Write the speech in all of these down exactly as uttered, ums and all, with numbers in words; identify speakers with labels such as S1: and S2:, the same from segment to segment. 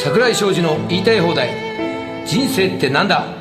S1: 櫻井昌司の言いたい放題。人生ってなんだ。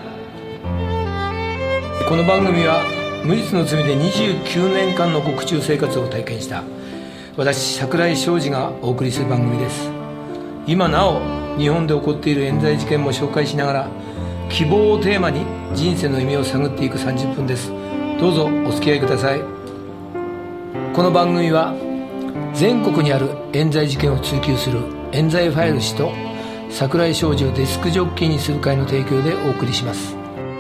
S1: この番組は無実の罪でにじゅうきゅうねんかんの獄中生活を体験した私櫻井昌司がお送りする番組です。今なお日本で起こっている冤罪事件も紹介しながら、希望をテーマに人生の意味を探っていくさんじゅっぷんです。どうぞお付き合いください。この番組は全国にある冤罪事件を追及する冤罪ファイル氏と櫻井昌司をデスクジョッキーにする会の提供でお送りします。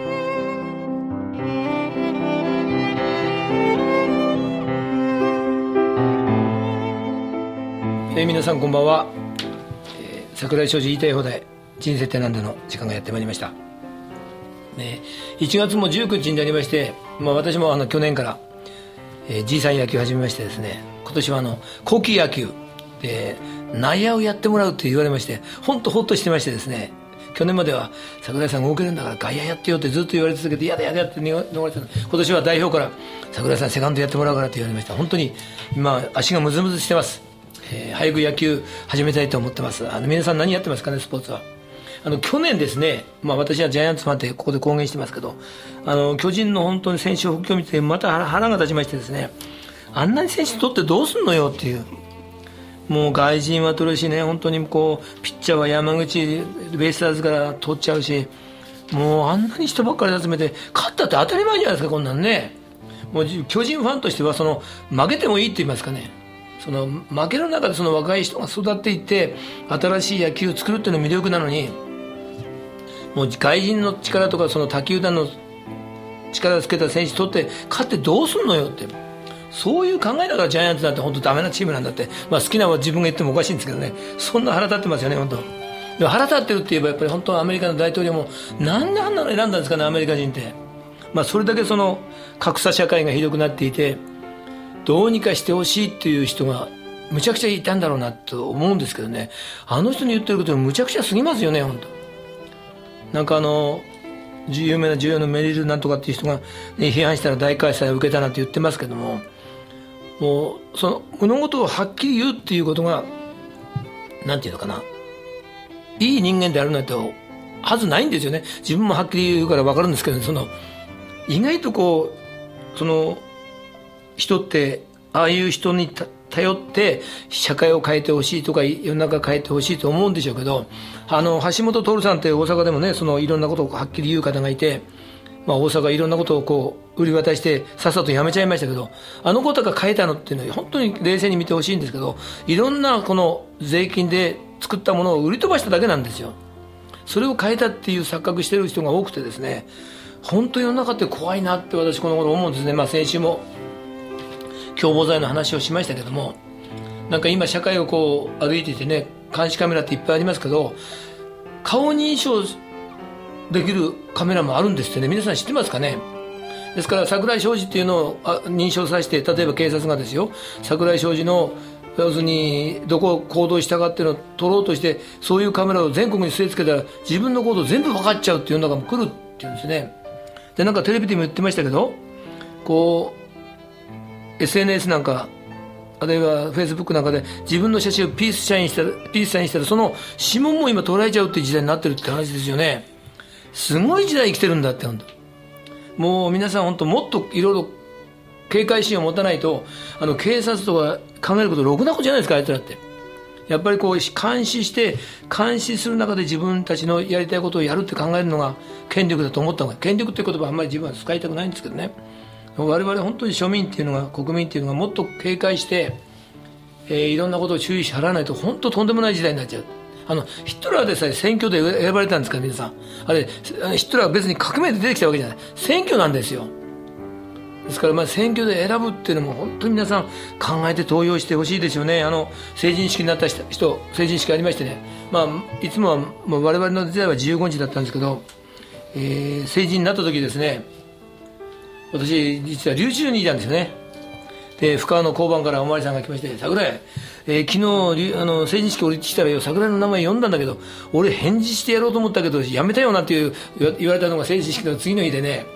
S1: えー、皆さんこんばんは。えー、櫻井昌司言いたい放題人生ってなんだの時間がやってまいりました、ね、いちがつもじゅうくにちになりまして、まあ、私もあの去年から、えー、じいさん野球を始めましてですね、今年はあの後期野球で内野をやってもらうって言われまして、本当ほっとしてましてですね、去年までは櫻井さん動けるんだから外野やってよってずっと言われ続けて、やだやだやって逃れてた。今年は代表から櫻井さんセカンドやってもらうからって言われました。本当に今足がムズムズしてます。えー、早く野球始めたいと思ってます。あの皆さん何やってますかね、スポーツは。あの去年ですね、まあ、私はジャイアンツファンってここで公言してますけど、あの巨人の本当に選手補強を見てまた腹が立ちましてですね、あんなに選手取ってどうすんのよっていう、もう外人は取るしね、本当にこうピッチャーは山口ベイスターズから取っちゃうし、もうあんなに人ばっかり集めて勝ったって当たり前じゃないですか、こんなんね。もう巨人ファンとしてはその負けてもいいって言いますかね、その負けの中でその若い人が育っていって新しい野球を作るっていうのが魅力なのに、もう外人の力とかその他球団の力をつけた選手取って勝ってどうすんのよって、そういう考えだからジャイアンツなんて本当ダメなチームなんだって、まあ、好きなのは自分が言ってもおかしいんですけどね、そんな腹立ってますよね本当。でも腹立ってるって言えばやっぱり本当アメリカの大統領もなんであんなの選んだんですかね、アメリカ人って。まあ、それだけその格差社会がひどくなっていて、どうにかしてほしいっていう人がむちゃくちゃいたんだろうなと思うんですけどね、あの人に言ってることもむちゃくちゃすぎますよね本当。なんかあの有名な女優のメリルなんとかっていう人が、ね、批判したら大開催を受けたなんて言ってますけども、もうその物事をはっきり言うっていうことがなんていうのかな、いい人間であるなんてはずないんですよね。自分もはっきり言うから分かるんですけど、その意外とこうその人ってああいう人に頼って社会を変えてほしいとか世の中変えてほしいと思うんでしょうけど、あの橋本徹さんって大阪でもね、そのいろんなことをはっきり言う方がいて、まあ、大阪いろんなことをこう売り渡してさっさとやめちゃいましたけど、あのことが変えたのっていうのは本当に冷静に見てほしいんですけど、いろんなこの税金で作ったものを売り飛ばしただけなんですよ。それを変えたっていう錯覚してる人が多くてですね、本当世の中って怖いなって私この頃思うんですね。まあ、先週も共謀罪の話をしましたけども、なんか今社会をこう歩いていてね、監視カメラっていっぱいありますけど、顔認証できるカメラもあるんですってね。皆さん知ってますかね。ですから櫻井昌司っていうのを認証させて、例えば警察がですよ、櫻井昌司の要するにどこを行動したかっていうのを撮ろうとして、そういうカメラを全国に据え付けたら自分の行動全部分かっちゃうっていうのが来るっていうんですね。でなんかテレビでも言ってましたけど、こう エスエヌエス なんかあるいはフェイスブックなんかで自分の写真をピースサインしたらピースサインしたらその指紋も今捉えちゃうっていう時代になってるって話ですよね。すごい時代生きてるんだって本当。もう皆さん本当もっといろいろ警戒心を持たないと、あの警察とか考えることろくなことじゃないですか、あいつらって。やっぱりこう監視して監視する中で自分たちのやりたいことをやるって考えるのが権力だと思った方が、権力っていう言葉はあんまり自分は使いたくないんですけどね。我々本当に庶民っていうのが国民っていうのがもっと警戒して、えー、いろんなことを注意し払わないと本当とんでもない時代になっちゃう。あのヒトラーでさえ選挙で選ばれたんですから皆さん。あれヒトラーは別に革命で出てきたわけじゃない、選挙なんですよ。ですからまあ選挙で選ぶっていうのも本当に皆さん考えて投票してほしいですよね。あの成人式になった人、成人式ありましてね、まあ、いつもはもう我々の時代はじゅうごにちだったんですけど、えー、成人になった時ですね、私実は留置所にいたんですよね。で深川の交番からおまわりさんが来まして、櫻井、えー、昨日あの成人式降りてきたらよ、櫻井の名前読んだんだけど俺返事してやろうと思ったけどやめたよなっていう言われたのが成人式の次の日でね、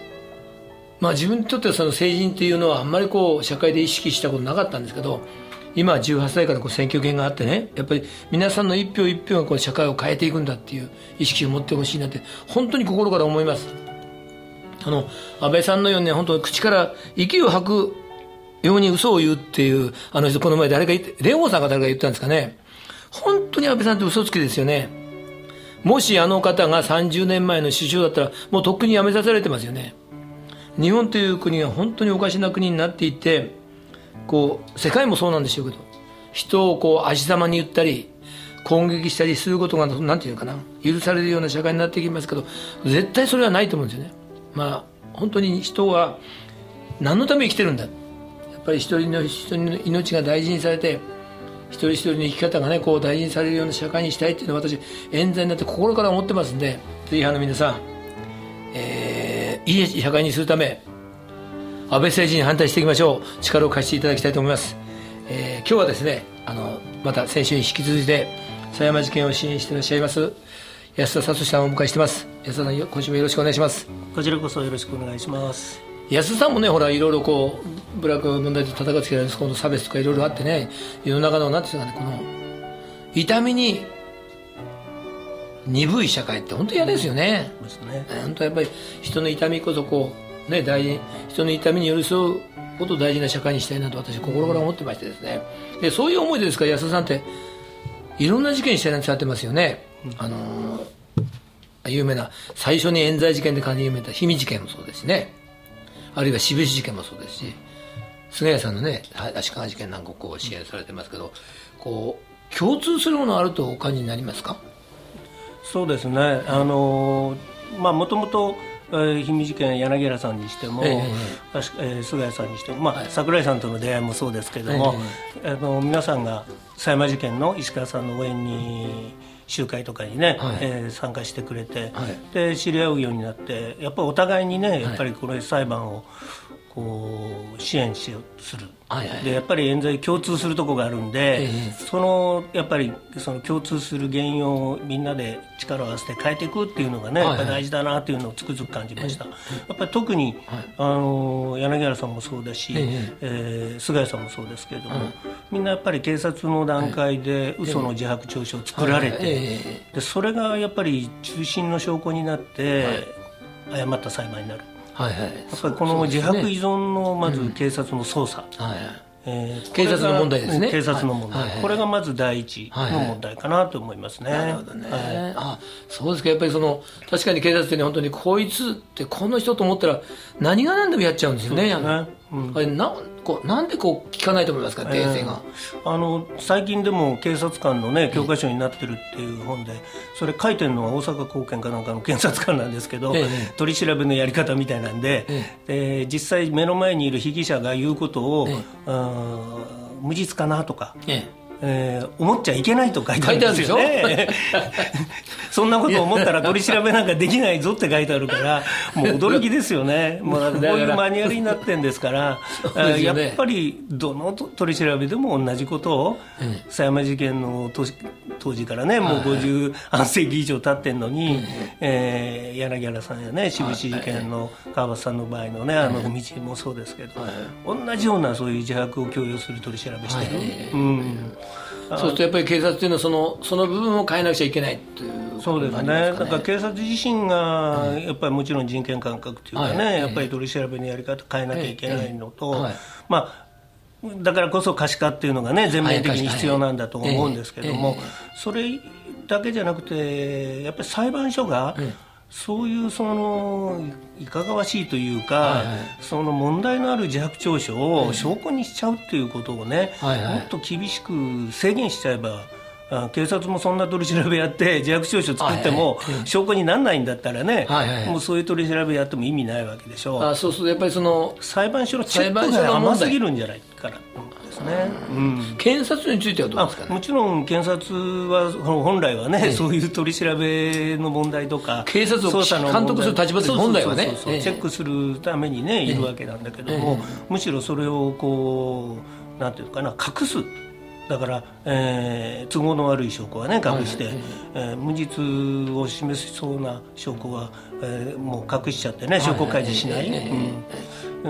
S1: まあ自分にとってはその成人っていうのはあんまりこう社会で意識したことなかったんですけど、 今はじゅうはっさいからこう選挙権があってね、やっぱり皆さんの一票一票がこう社会を変えていくんだっていう意識を持ってほしいなって本当に心から思います。あの安倍さんのようにね、本当口から息を吐くように嘘を言うっていう、あの人この前誰か言って蓮舫さんが誰か言ったんですかね。本当に安倍さんって嘘つきですよね。もしあの方がさんじゅうねんまえの首相だったらもうとっくに辞めさせられてますよね。日本という国が本当におかしな国になっていて、こう世界もそうなんでしょうけど、人をこう足ざまに言ったり攻撃したりすることがなんていうかな、許されるような社会になってきますけど、絶対それはないと思うんですよね。まあ本当に人は何のために生きてるんだ、やっぱり一人の人の命が大事にされて、一人一人の生き方がねこう大事にされるような社会にしたいっていうのは私冤罪になって心から思ってますんで、ぜひあの皆さん、えー、いい社会にするため安倍政治に反対していきましょう。力を貸していただきたいと思います。えー、今日はですね、あのまた先週に引き続いて狭山事件を支援していらっしゃいます安田聡さんをお迎えしてます。安田さん、今週もよろしくお願いします。
S2: こちらこそよろしくお願いします。
S1: 安田さんもね、ほらいろいろこうブラック問題と戦ってきたんです、今度差別とかいろいろあってね、世の中のなんていうかね、この痛みに鈍い社会って本当に嫌ですよね。
S2: そうですね。
S1: 本当やっぱり人の痛みこそこうね、大事、人の痛みに寄り添うことを大事な社会にしたいなと私心から思ってましてですね。でそういう思いでですから安田さんっていろんな事件にしてなってますよね。うん、あのー、有名な最初に冤罪事件で関に有名な氷見事件もそうですしね、あるいは渋市事件もそうですし、菅谷さんのね足利事件なんかをこう支援されてますけど、こう共通するものあるとお感じになりますか？
S2: そうですね、あのー、まあもともと氷見事件、柳原さんにしても、えーえー、菅谷さんにしても、まあはい、櫻井さんとの出会いもそうですけども、えー、あの皆さんが狭山事件の石川さんの応援に集会とかにね、はい、えー、参加してくれて、はい、で知り合うようになって、やっぱりお互いにね、やっぱりこの裁判をこう支援しようする、はいはい、でやっぱり冤罪共通するところがあるんで、えー、そのやっぱりその共通する原因をみんなで力を合わせて変えていくっていうのがね、はいはい、やっぱり大事だなっていうのをつくづく感じました。やっぱり特に、はい、あの柳原さんもそうだし、えーえー、菅谷さんもそうですけれども、うん、みんなやっぱり警察の段階で嘘の自白調書を作られて、でそれがやっぱり中心の証拠になって、はい、誤った裁判になる。はいはい、やっぱりこの自白依存のまず警察の捜査、うん、はいはい、えー、
S1: 警察の問題ですね。
S2: 警察の問題、はいはいはい、これがまず第一の問題かなと思いますね。
S1: はいはい、なるほどね、はい、あ、そうですか。やっぱりその確かに警察ってね、本当にこいつってこの人と思ったら何が何でもやっちゃうんですよね。そうですね、うん、あれなこうなんでこう聞かないと思いますか、訂正が。
S2: えー、あの最近でも警察官の、ね、教科書になってるっていう本で、それ書いてるのは大阪高検かなんかの検察官なんですけど、えー、取り調べのやり方みたいなんで、えー、で実際目の前にいる被疑者が言うことを、えー、無実かなとか、えーえー、思っちゃいけないと書いてあるんですよね。そんなこと思ったら取り調べなんかできないぞって書いてあるから、もう驚きですよね。もうこういうマニュアルになってるんですから、ね、やっぱりどの取り調べでも同じことを、狭山事件の当時からね、もうごじゅうはん世紀以上経ってるのに、えー、柳原さんやね、渋市事件の川端さんの場合のね、あの道もそうですけど、同じようなそういう自白を強要する取り調べしてる。うん、
S1: そうするとやっぱり警察というのはその、その部分を変えなくちゃいけないという、
S2: そうですね。だから警察自身がやっぱりもちろん人権感覚というかね、はい、やっぱり取り調べのやり方変えなきゃいけないのと、はい、まあだからこそ可視化っていうのがね全面的に必要なんだと思うんですけども、それだけじゃなくてやっぱり裁判所がそういうそのいかがわしいというか、はいはい、その問題のある自白調書を証拠にしちゃうっていうことをね、はいはい、もっと厳しく制限しちゃえば、警察もそんな取り調べやって自白調書作っても証拠にならないんだったらね、はいはい、もうそういう取り調べやっても意味ないわけでしょう。
S1: あ、そうするとやっぱりその
S2: 裁判所のチェックが甘すぎるんじゃないかなと思うんですね。
S1: うん、検察についてはどうですかね。
S2: もちろん検察は本来はね、ええ、そういう取り調べの問題とか
S1: 警察を監督する立場で本来はね
S2: チェックするためにね、ええ、いるわけなんだけども、ええ、むしろそれをこうなんていうかな隠す。だから、えー、都合の悪い証拠はね隠して、はい、えー、無実を示しそうな証拠は、えー、もう隠しちゃってね証拠開示しない、はい、うん、 うん、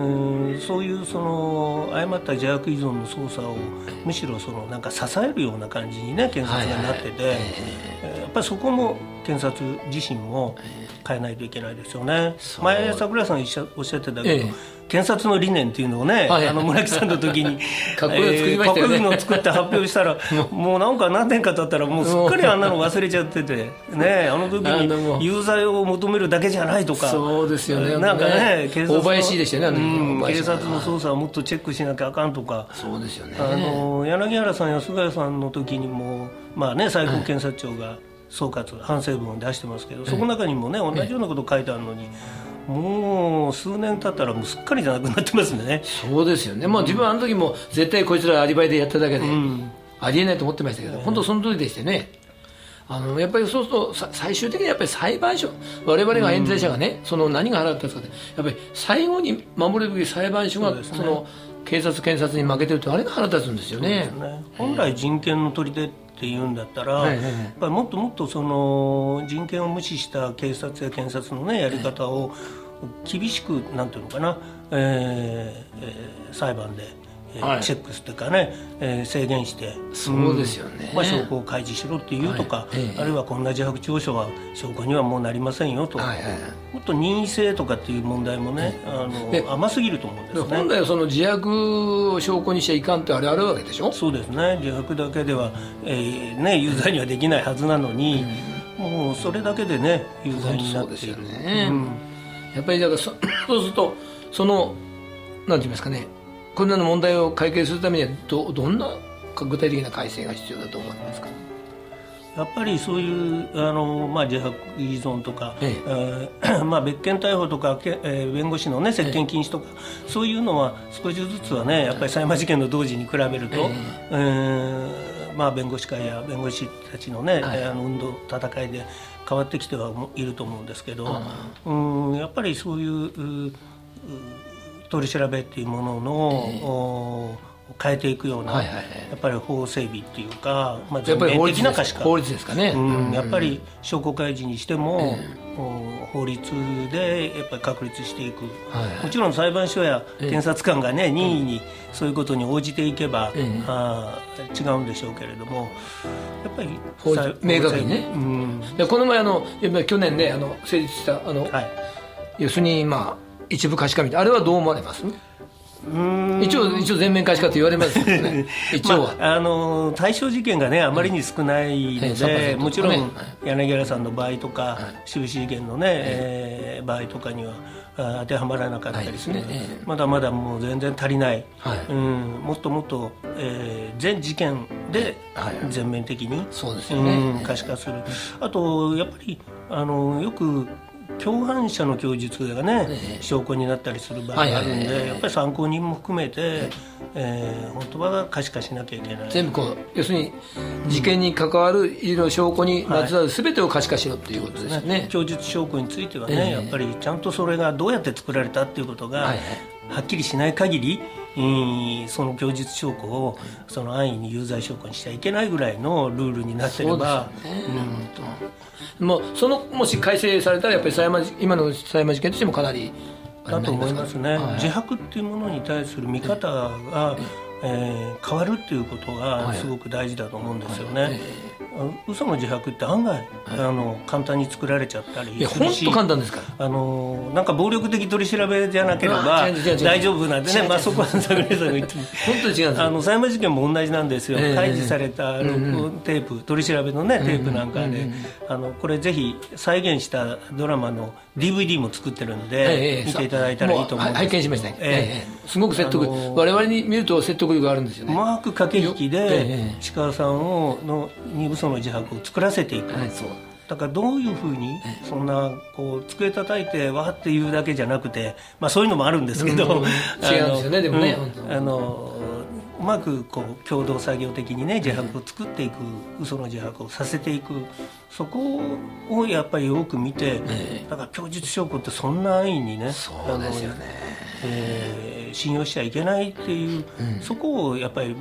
S2: そういうその誤った自白依存の操作をむしろそのなんか支えるような感じにね検察がなってて、はいはい、えー、やっぱりそこも検察自身も変えないといけないですよね。前櫻井さんおっしゃってたけど、えー、検察の理念っていうのをね、はいはい、あの村木さんの時に
S1: かっこいいの作りましたよね、
S2: えー、かっこいいのを作って発表したらもうなんか何年か経ったらもうすっかりあんなの忘れちゃっててね、あの時に有罪を求めるだけじゃないとか、
S1: そうですよね、
S2: なんかね、警察の
S1: 大林でしたよね、
S2: うん、警察の捜査をもっとチェックしなきゃあかんとか、
S1: そうですよね、
S2: あの柳原さんや菅谷さんの時にも、まあね、最高検察庁が総括、反省文を出してますけど、そこの中にもね同じようなこと書いてあるのに、もう数年経ったらもうすっかりじゃなくなってますね。
S1: そうですよね、まあ、自分はあの時も絶対こいつらアリバイでやっただけで、うん、ありえないと思ってましたけど、本当その通りでしてね、あのやっぱりそうすると最終的にやっぱり裁判所、我々が冤罪者がね、うん、その何が払ったんですかね、やっぱり最後に守るべき裁判所が そ,、ね、その警察検察に負けてると、あれが腹立つんですよ ね,
S2: そうですね。本来人権の砦っていうんだったら、はいはいはい、やっぱりもっともっとその人権を無視した警察や検察の、ね、やり方を厳しく、なんていうのかな、えーえー、裁判ではい、チェックというかね、えー、制限して、
S1: そうですよね、
S2: うん、まあ、証拠を開示しろっていうとか、はい、あるいはこんな自白調書は証拠にはもうなりませんよと、はいはい、もっと任意性とかっていう問題もね、はい、あの甘すぎると思うんですね。
S1: 本来はその自白を証拠にしちゃいかんってあれあるわけでしょ。
S2: そうですね、自白だけでは、えーね、有罪にはできないはずなのに、うん、もうそれだけでね有罪になっている。そうですよね、うん、
S1: やっぱりだから そ, そうするとそのなんて言いますかね、こんなの問題を解決するためには ど, どんな具体的な改正が必要だと思いますか。
S2: やっぱりそういうあの、まあ、自白依存とか、えええーまあ、別件逮捕とか、えー、弁護士の、ね、接見禁止とか、ええ、そういうのは少しずつはねやっぱり裁判事件の同時に比べると、えええーまあ、弁護士会や弁護士たちの、ね、はい、あの運動戦いで変わってきてはいると思うんですけど、うんやっぱりそういう取り調べっていうものの、えー、変えていくような、はいはいはい、やっぱり法整備っていうか、まあ、全面的な可視化、
S1: 法律ですかね、
S2: うん、やっぱり証拠開示にしても、えー、法律でやっぱり確立していく、はいはい、もちろん裁判所や検察官が、ね、任意にそういうことに応じていけば、えー、あ違うんでしょうけれども、やっぱり
S1: 法律明確にね、うん、でこの前あのやっぱり去年ねあの成立したあの、はい、要するにまあ一部可視化みたいな、あれはどう思われます？うん一応、一応全面可視化と言われますけどね一応は、
S2: まあ、あの対象事件がねあまりに少ないので、うん、もちろん柳原さんの場合とか、はい、終始事件のね、はい、えー、場合とかには当てはまらなかったりする、はいね、まだまだもう全然足りない、はい、うん、もっともっと、えー、全事件で全面的に、はい、そうですよね、うん、可視化する。あとやっぱりあのよく共犯者の供述がね、えー、証拠になったりする場合があるんで、はいはいはいはい、やっぱり参考人も含めて、ええー、本当は可視化しなきゃいけない。
S1: 全部こう要するに事件に関わるいろいろ証拠にまつわる全てを可視化しろっていうことですね、はい、
S2: 供述証拠についてはね、えー、やっぱりちゃんとそれがどうやって作られたっていうことが、はいはい、はっきりしない限り、えー、その供述証拠をその安易に有罪証拠にしちゃいけないぐらいのルールになってれば、そうですよね、
S1: うん、もうそのもし改正されたらやっぱり裁判今の裁判事件としてもかなり
S2: だと思いますね、はい、自白っていうものに対する見方が、えー、変わるっていうことがすごく大事だと思うんですよね、はいはい、嘘の自白って案外、はい、あの簡単に作られちゃったりするし、
S1: いや本当簡単ですから、
S2: あのなんか暴力的取り調べじゃなければ大丈夫なんでね、まあ、そこは桜井さんが言っても
S1: 本当に違うんですよ。
S2: あの裁判事件も同じなんですよ、えー、開示された録音テープ、うんうん、取り調べの、ね、テープなんかで、うんうん、あのこれぜひ再現したドラマの ディーブイディー も作ってるんで、えー、見ていただいたらいいと思うんです。
S1: 拝見しましたね、えーえー、すごく説得、あのー、我々に見ると説得力があるんですよね。
S2: うまく駆け引きで石川さんをのに嘘の自白を作らせていく、はい、そうだからどういうふうにそんなこう机叩いてわーって言うだけじゃなくて、まあ、そういうのもあるんですけど、うん、違うん
S1: ですよね。でもね、
S2: うん、あのうまくこう共同作業的にね自白を作っていく、うん、嘘の自白をさせていく、そこをやっぱりよく見て、だから供述証拠ってそんな安易にね、
S1: そうですよね、
S2: えー、信用しちゃいけないっていう、うん、そこをやっぱりみ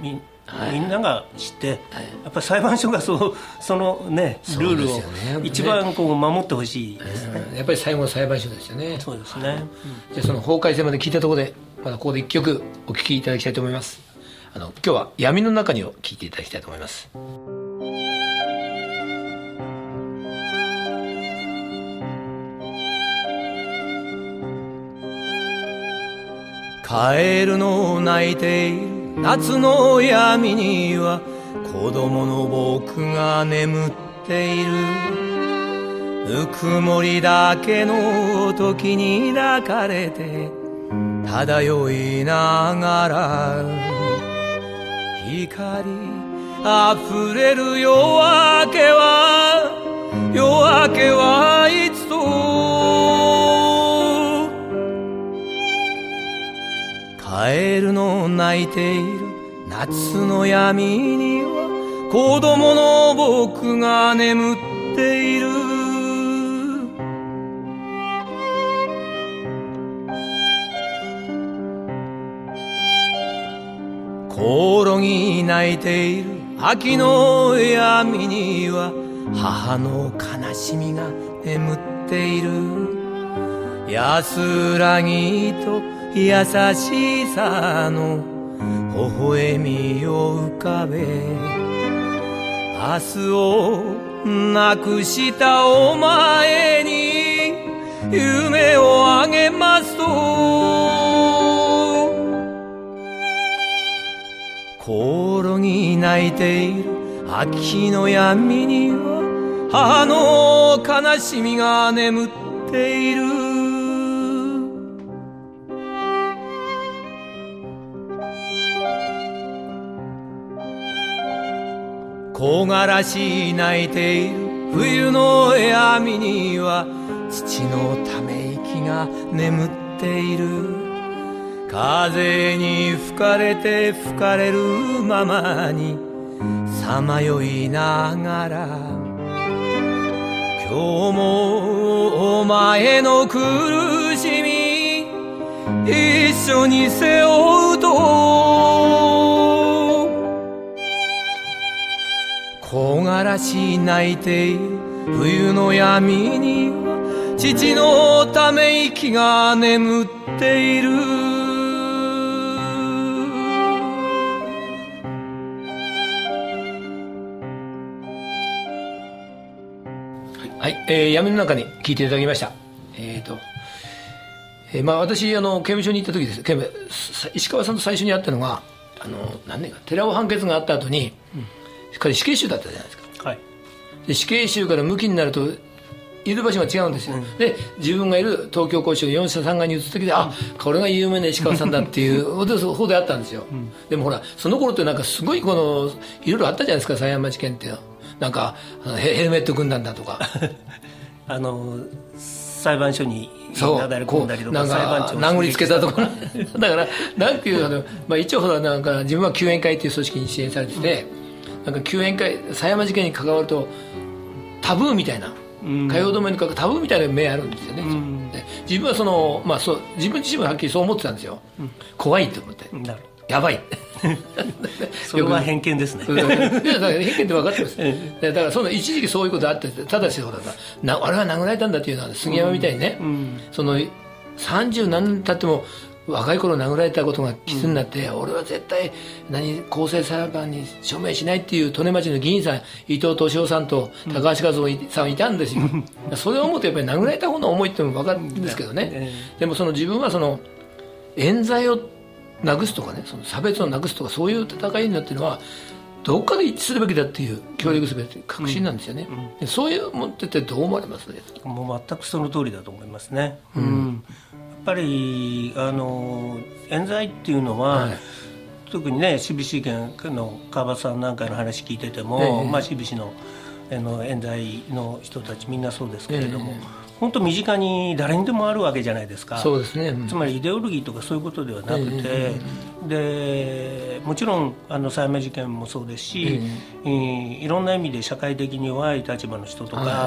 S2: はい、みんなが知って、はい、やっぱり裁判所がそうその、ね、ルールを一番こう守ってほしいですね、
S1: うん、やっぱり最後の裁判所ですよね。
S2: そうですね、はい、
S1: じゃあその法改正まで聞いたところでまだここでいっきょくお聴きいただきたいと思います。あの今日は闇の中にを聴いていただきたいと思います。
S3: カエルの鳴いている夏の闇には子供の僕が眠っている。ぬくもりだけの時に抱かれて漂いながら光あふれる夜明けは夜明けはいつとカエルの鳴いている夏の闇には子供の僕が眠っている。コオロギ鳴いている秋の闇には母の悲しみが眠っている。安らぎと優しさの微笑みを浮かべ明日をなくしたお前に夢をあげますとコオロギ鳴いている秋の闇には母の悲しみが眠っている。木枯らし鳴いている冬の闇には父のため息が眠っている。風に吹かれて吹かれるままにさまよいながら今日もお前の苦しみ一緒に背負うと木枯らし鳴いている冬の闇には父のため息が眠っている。
S1: はい、えー、闇の中に聞いていただきました。えーと、えー、まあ私あの刑務所に行った時です。刑務石川さんと最初に会ったのがあの何年か寺尾判決があった後に、うん、彼死刑囚だったじゃないですか。はい。で死刑囚から無期になるといる場所が違うんですよ、うん、で自分がいる東京拘置所よん社さんがいに移った時で、うん、あこれが有名な石川さんだっていう方であったんですよ、うん、でもほらその頃ってなんかすごいこのいろいろあったじゃないですか。狭山事件ってなんかヘルメット軍団だとか
S2: あの裁判所になだれ込んだりとか裁判長
S1: 殴りつけたとかだからなんていうあの、まあ、一応ほらなんか自分は救援会っていう組織に支援されてて、うん、なんか救援会狭山事件に関わるとタブーみたいな通う止めにかくタブーみたいな目あるんですよね、うん、で自分はその、まあ、そう自分自身もはっきりそう思ってたんですよ、うん、怖いと思って、なるやばい
S2: それは偏見ですね
S1: いやだから偏見って分かってますだからその一時期そういうことあってただしほらなあれは殴られたんだっていうのは杉山みたいにね、うんうん、そのさんじゅう何年経っても若い頃殴られたことがきつになって、うん、俺は絶対何公正裁判に署名しないっていう利根町の議員さん伊藤敏夫さんと高橋和夫さんいたんですよ、うん、それを思うとやっぱり殴られた方の思いっても分かるんですけどね、うん、でもその自分はその冤罪をなくすとかねその差別をなくすとかそういう戦いになっているのはどっかで一致するべきだっていう協力すべきという確信なんですよね、うん、そういうものってどう思われますね。
S2: もう全くその通りだと思いますね、うんうん、やっぱりあの冤罪っていうのは、はい、特にね志布志県の川端さんなんかの話聞いてても、えーまあ、志布志のあの冤罪の人たちみんなそうですけれども、えー本当身近に誰にでもあるわけじゃないですか。
S1: そうですね、うん、
S2: つまりイデオロギーとかそういうことではなくて、えー、でもちろんあの狭山事件もそうですし、えー、いろんな意味で社会的に弱い立場の人とか、はい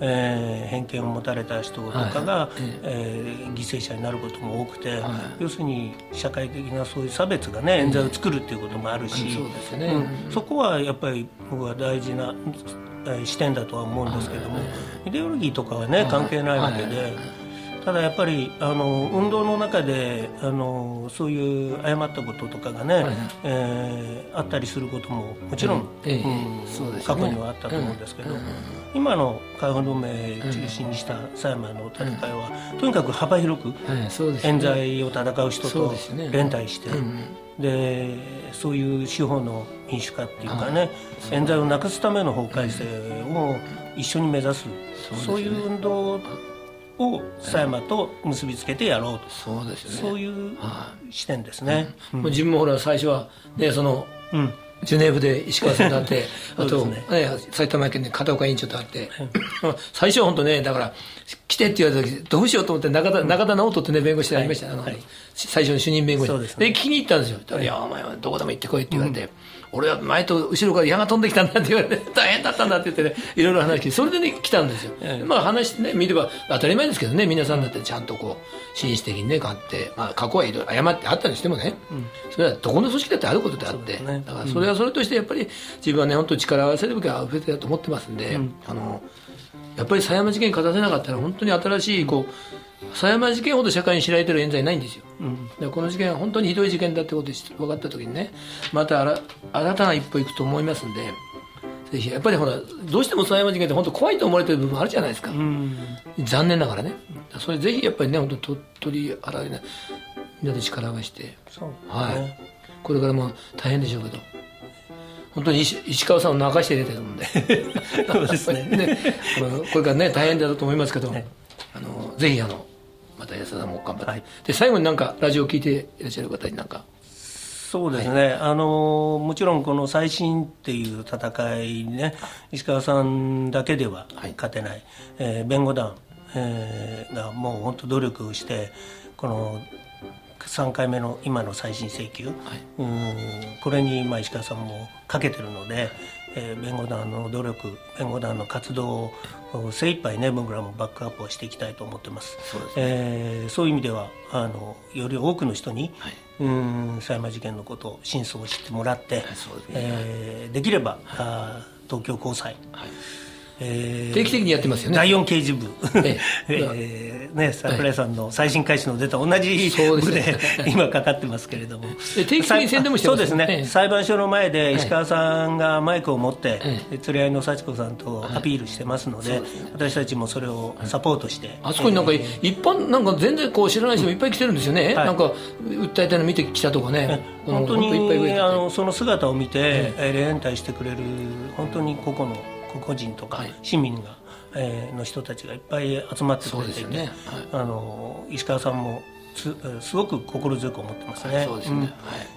S2: えー、偏見を持たれた人とかが、はいえー、犠牲者になることも多くて、はい、要するに社会的なそういう差別がね冤罪を作るっていうこともあるし、
S1: うんそうですね
S2: うん、そこはやっぱり僕は大事な視点だとは思うんですけども、はい、イデオロギーとかはね関係ないわけで、はいただやっぱりあの運動の中であのそういう誤ったこととかがね、はいえー、あったりすることももちろん、ええうんそうですね、過去にはあったと思うんですけど、うん、今の解放同盟中心にした狭山の戦いは、うん、とにかく幅広く、はいそうですね、冤罪を戦う人と連帯して、ねうんでそういう司法の民主化っていうかね、はい、冤罪をなくすための法改正を一緒に目指す、うん、そういう運動を狭山と結びつけてやろうと、そうですね、そういう視点ですね、
S1: うんうん、自分もほら最初は、ね、その、うん、ジュネーブで石川さんと会ってあと、ねね、埼玉県で片岡委員長と会って、うん、最初は本当ねだから来てって言われた時どうしようと思って中田、うん、中田直人ってね弁護士でありました、はい、あの、はい、最初の主任弁護士 で,、ね、で聞きに行ったんですよ、はい、いやお前はどこでも行ってこいって言われて、うん俺は前と後ろから矢が飛んできたんだって言われて大変だったんだって言ってねいろいろ話聞いてそれでね来たんですよ、ええ、まあ話してね見れば当たり前ですけどね皆さんだってちゃんとこう紳士的にね勝って、まあ、過去はいろいろ謝ってあったにしてもね、うん、それはどこの組織だってあることであって、ね、だからそれはそれとしてやっぱり自分はね本当に力を合わせるべきは増えてだと思ってますんで、うん、あのやっぱり狭山事件勝たせなかったら本当に新しいこう狭山事件ほど社会に知られてる冤罪ないんですよ、うん、でこの事件は本当にひどい事件だってこと分かった時にねまた新たな一歩いくと思いますんでぜひやっぱりほらどうしても狭山事件って本当怖いと思われてる部分あるじゃないですか、うん、残念ながらねそれぜひやっぱりね本当取り払いねみんなで力を合わせてそう、ねはい、これからも大変でしょうけど本当に 石, 石川さんを泣かして入れたいと思うんでそうですねねこれからね大変だと思いますけど、はい、あのぜひあのまた安田さんも頑張って、はい、で最後になんかラジオを聞いていらっしゃる方になんか
S2: そうですね、はい、あのもちろんこの再審っていう戦いにね石川さんだけでは勝てない、はいえー、弁護団、えー、がもう本当努力をしてこのさんかいめの今の再審請求、はい、うんこれにまあ石川さんもかけてるので、えー、弁護団の努力弁護団の活動を精一杯ね僕らもバックアップをしていきたいと思ってます。そうですねえー、そういう意味ではあのより多くの人に、はい、うん狭山事件のことを真相を知ってもらって、はいそうですねえー、できれば、はい、あ東京高裁、はい
S1: えー、定期的にやってますよね
S2: だいよん刑事部、ええーね、桜井さんの再審開始の出た同じ部で今かかってますけれども
S1: 定期的に宣伝もしてます、ね、
S2: そうですね、えー、裁判所の前で石川さんがマイクを持って、えー、連れ合いの幸子さんとアピールしてますので、はい、私たちもそれをサポートして、
S1: あそこになんか、えー、一般なんか全然こう知らない人もいっぱい来てるんですよね、うんはい、なんか訴えたの見てきたとかね、
S2: 本当にあのその姿を見て、えー、連帯してくれる本当に個々の個々人とか市民が、はいえー、の人たちがいっぱい集まってくれていて、ねはい、あの石川さんも す, すごく心強く思ってますね、はいそうですねうんはい、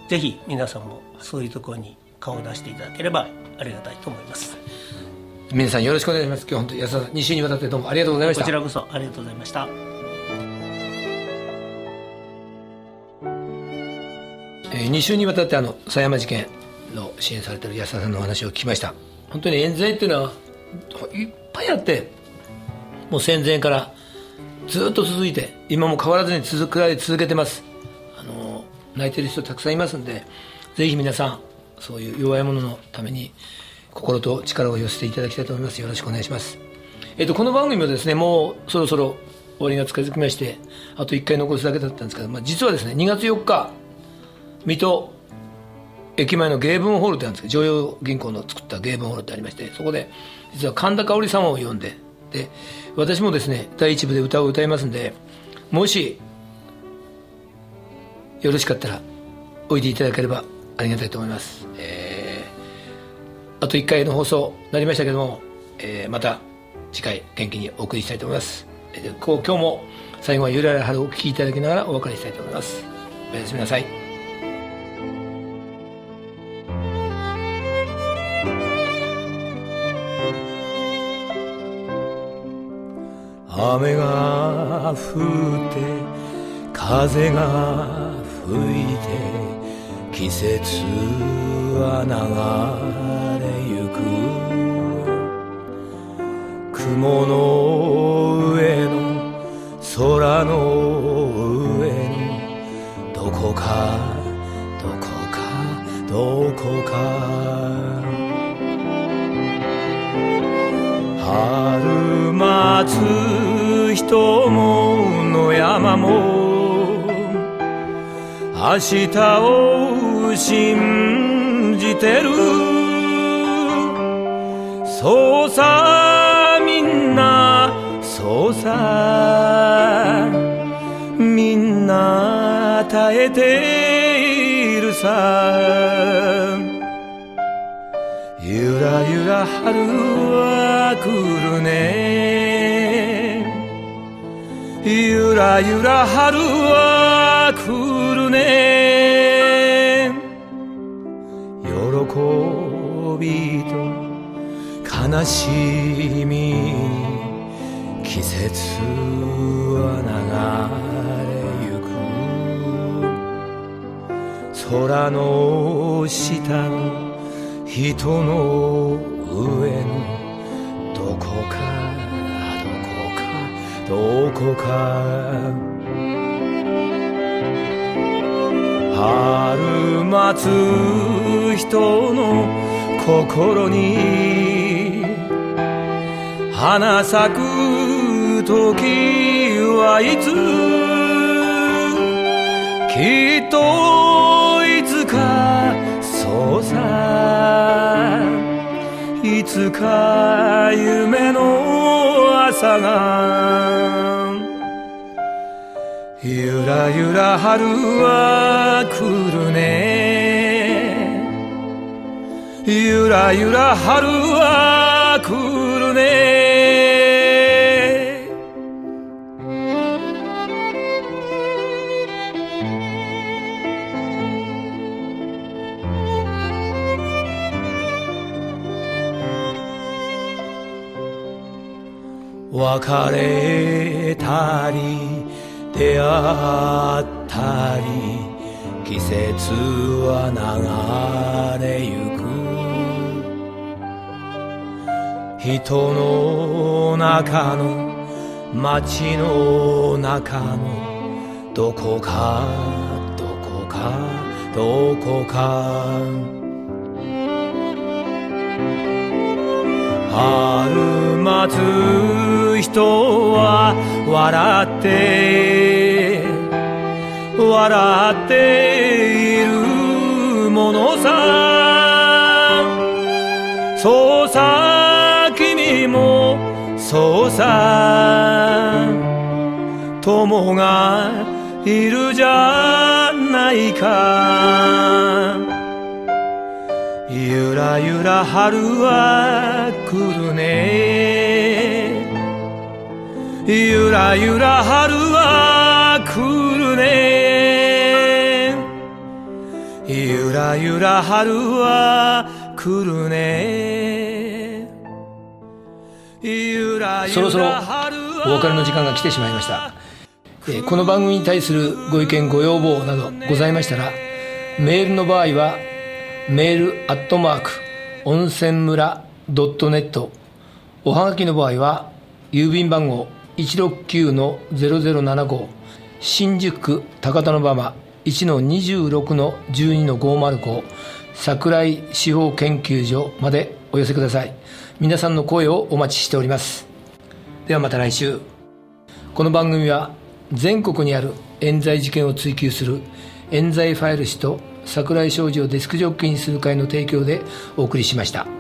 S2: ぜひ皆さんもそういうところに顔を出していただければありがたいと思います。
S1: 皆さんよろしくお願いします。今日本当に安田さんに週にわたってどうもありがとうございました。
S2: こちらこそありがとうございました。
S1: えー、に週にわたってあの狭山事件の支援されている安田さんのお話を聞きました。本当に冤罪っていうのはいっぱいあってもう戦前からずっと続いて今も変わらずに続くらい続けてます。あの泣いてる人たくさんいますんでぜひ皆さんそういう弱い者のために心と力を寄せていただきたいと思います。よろしくお願いします。えっと、この番組もですねもうそろそろ終わりが近づきましてあといっかい残すだけだったんですけど、まあ、実はですねにがつよっか水戸駅前の芸文ホールってあるんですけど常陽銀行の作った芸文ホールってありましてそこで実は神田香織様を呼んでで私もですね第一部で歌を歌いますんでもしよろしかったらおいでいただければありがたいと思います、えー、あといっかいの放送になりましたけども、えー、また次回元気にお送りしたいと思います、えー、こう今日も最後はゆらゆら春をお聴きいただきながらお別れしたいと思います。おやすみなさい。
S3: 雨が降って風が吹いて季節は流れゆく雲の春待つ人も野山も明日を信じてる。そうさみんなそうさみんな耐えているさ。ゆらゆら春は来るね。ゆらゆら春は来るね。喜びと悲しみに季節は流れゆく。空の下の人の上のどこかどこかどこか。春待つ人の心に花咲く時はいつきっといつかそうさいつか夢の朝が。ゆらゆら春は来るね。ゆらゆら春は来るね。別れたり出会ったり季節は流れゆく。人の中の街の中のどこかどこかどこか。春待つ人は笑って笑っているものさ。そうさ君もそうさ友がいるじゃないか。ゆらゆら春は来るね。ゆらゆら春は来るね。ゆらゆら春は来るね。ゆらゆら春は。
S1: そろそろお別れの時間が来てしまいました。えー、この番組に対するご意見ご要望などございましたら、メールの場合はメールアットマーク温泉村ドットネット、おはがきの場合は郵便番号 いちろくきゅうのゼロゼロななご 新宿区高田馬場 いちのにじゅうろくのじゅうにのごーまるご 桜井司法研究所までお寄せください。皆さんの声をお待ちしております。ではまた来週。この番組は全国にある冤罪事件を追及する冤罪ファイル誌と桜井昌司をデスクジョッキーにする会の提供でお送りしました。